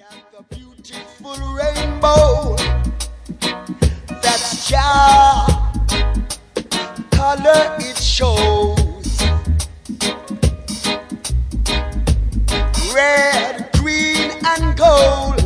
The beautiful rainbow, that's Jah color it shows. Red, green and gold,